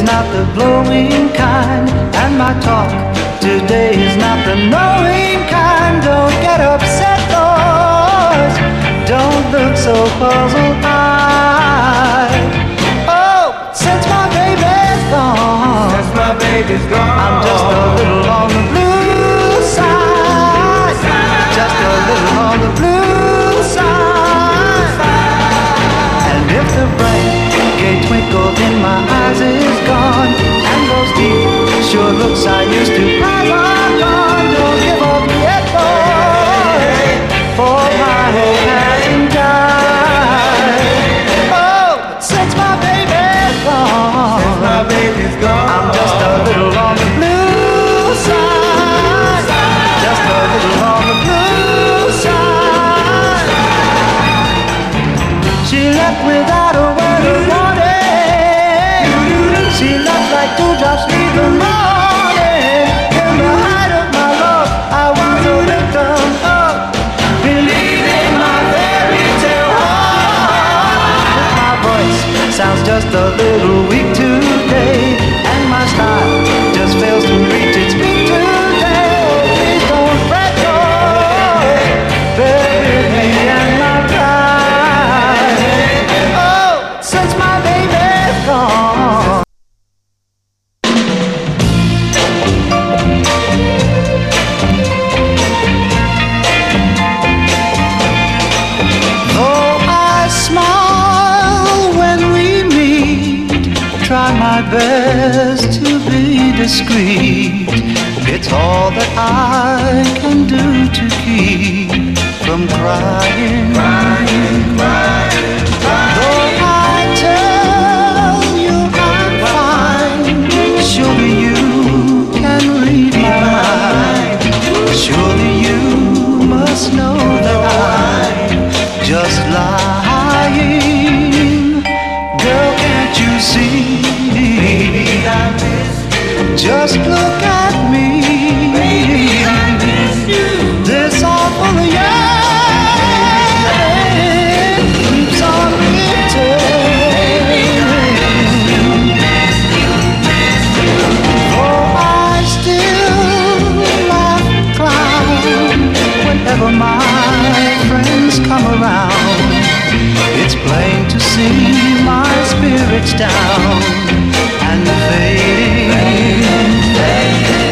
not the glowing kind, and my talk today is not the knowing kind. Don't get upset, boys, don't look so puzzled-eyed. Oh, since my baby's gone, I'm just a little on the blue side, just a little on the blue side. And if the bright gay twinkle in my eyes is gone, and those deep sure looks I used to have are gone, don't give up yet, boy, for my hope hasn't died. Oh, since my baby's gone, I'm just a little on the blue side, just a little on the blue side. She left without a word of warning. She left like dewdrops leave the morning. In the height of my love, I was a victim of believing my fairy tale heart. My voice sounds just a little weak today, and my style just fails to reach its peak today. Oh, please don't fret, boy, bear with me and my pride. Oh, since my baby's gone. Though I smile when we meet, try my best to be discreet. It's all that I can do to keep from crying. Though I tell you I'm fine, surely you can read my mind. Surely you must know that I'm just lying. Girl, can't you see? Just look at me. This awful yearning keeps on returning. Oh, I still laugh clown whenever my friends come around. It's plain to see my spirit's down and fading.